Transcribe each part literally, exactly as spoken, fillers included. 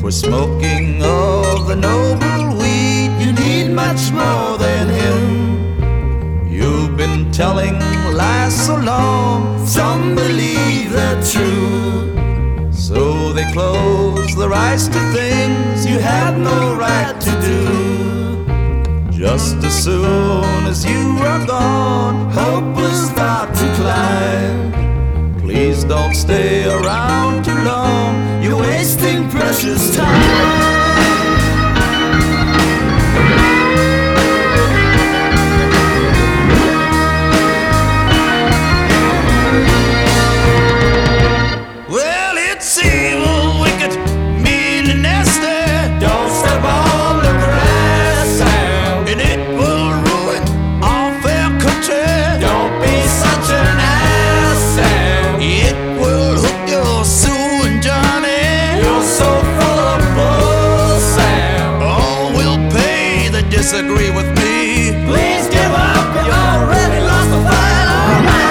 For smoking of the noble weed, you need much more than him. You've been telling lies so long, some believe they're true. So they close their eyes to things you had no right to do. Just as soon as you are gone, hope will start to climb. Please don't stay around too long, you're wasting precious time. Disagree with me. Please give up, you already lost the fight all night.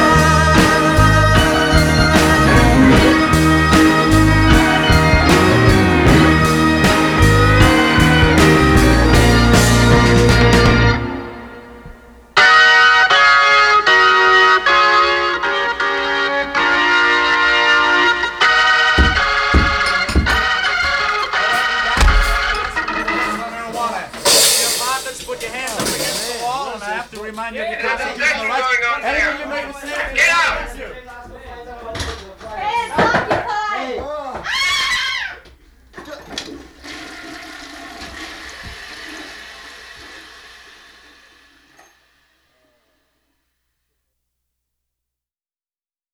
Put your hands up against the wall, and I have to remind you to There's an objection going on here. Get out! Hands up!